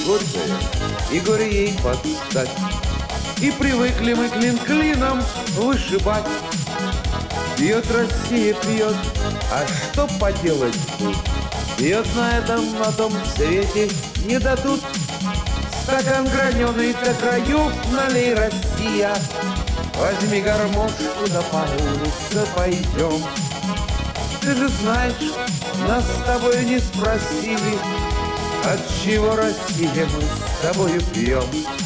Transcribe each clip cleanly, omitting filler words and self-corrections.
горькое, и горе ей подстать. И привыкли мы клин клином вышибать. Пьет Россия, пьет, а что поделать тут? Пьет на том свете не дадут. Стакан граненый до краев налей, Россия. Возьми гармошку, да по улице пойдем. Ты же знаешь, нас с тобой не спросили, от чего, Россия, мы с тобою пьем.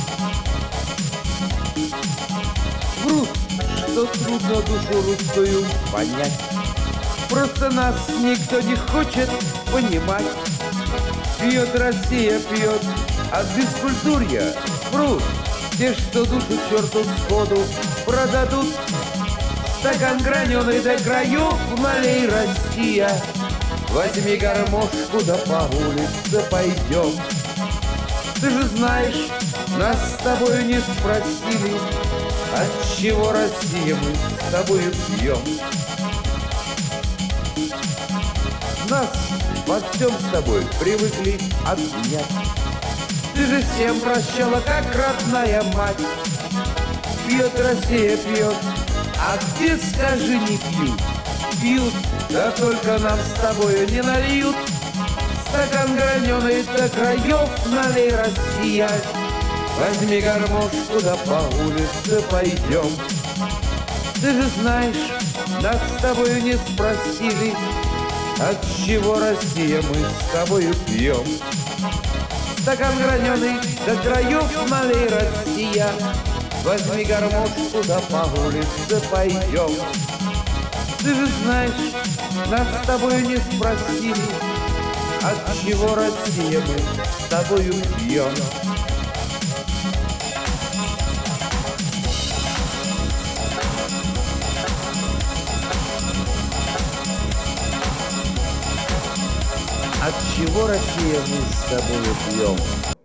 Врут, что трудно душу русскую понять. Просто нас никто не хочет понимать. Пьет Россия, пьет от бескультурья. Врут те, что душу черту сходу продадут. Стакан граненый до краев налей, Россия. Возьми гармошку, да по улице пойдем. Ты же знаешь, нас с тобою не спросили, от чего, Россия, мы с тобою пьем. Нас во всем с тобой привыкли обвинять. Ты же всем прощала, как родная мать. Пьет Россия, пьет, а где, скажи, не пьют? Пьют, да только нам с тобою не нальют. Стакан граненый до краев налей, Россия. Возьми гармошку, да по улице пойдем. Ты же знаешь, нас с тобою не спросили, от чего, Россия, мы с тобою пьем. Стакан граненый до краев налей, Россия. Возьми гармошку, да по улице пойдем. Ты же знаешь, нас с тобою не спросили, от чего, Россия, мы с тобою пьем. От чего, Россия, мы с тобою пьем?